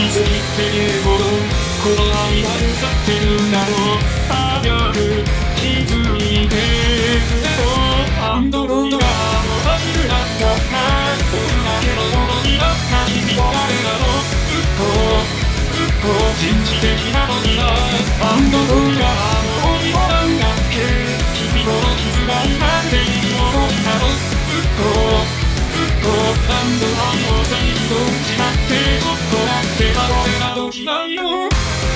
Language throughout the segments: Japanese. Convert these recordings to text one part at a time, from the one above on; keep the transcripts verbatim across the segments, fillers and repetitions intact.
いつ言ってるほどこの愛は腐ってるんだろう。早く気づいてくれよ。アンドロイドが走るなんだな。僕だけのものになった君も誰だろう。うっこうっこ信じてきたのにな。アンドロイドが鬼もなんだっけ。君との絆なんて生き物になろう。うっこううっこう何度愛を全部失ってちょっとだってたどれなどきないよ。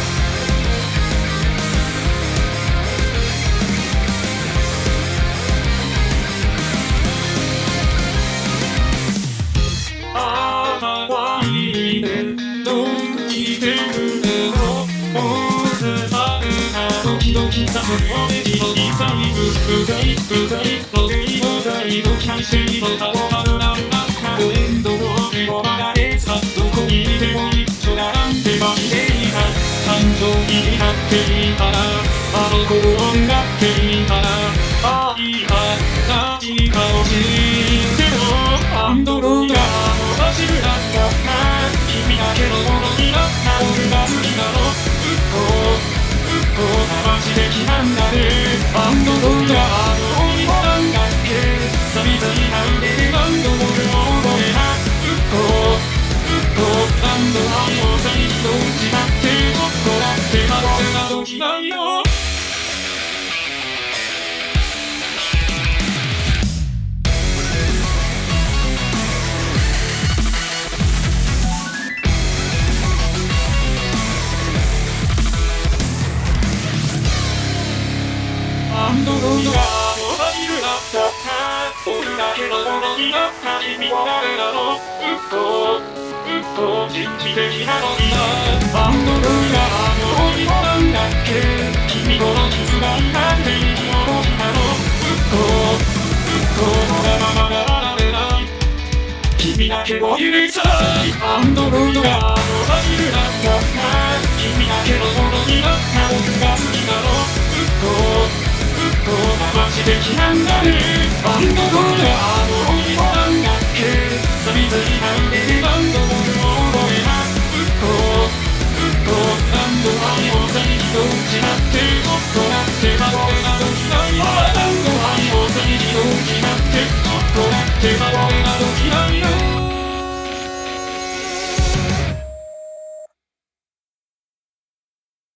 あなたはいいねどう聞いてるねのもうすさるなドキドキさせる俺にのにさいぶうざいうざいのでいのざいのキャンセルの顔がうらんなかのエンドロールを流れさどこにいても一緒だなんてまみれいな誕生日になっていたらあの頃音楽っていたらあいは何かを知ってよ。アンドロイド走るなんだな。君だけのものになった俺が好きなの。うっこううっこうマジできなんだね。アンドロイド鬼もなんだっけ。寂しいなんで何度も覚えな。うっこううっこう何度愛を最初失ってちょっとだってたどれなどきないよ。アンドロイドが走るなったな。僕だけのものになった君は誰だろう。うっこううっこう信じてきたのにな。アンドロイドが鬼もなんだっけ。君との絆なんて生き物なの。うっこううっこうまだまだられない君だけを許さない。アンドロイドが走るなんだな。君だけのものになった僕が好きなの。うっこうこうマジできなんだね。アンドロイド鬼もなんだっけ。寂しいなんで何度も覚えな。うっこううっこう何度愛を最初失ってちょっとだってたどれなどきないわ。何度愛を最初失ってちょっとだってたどれなど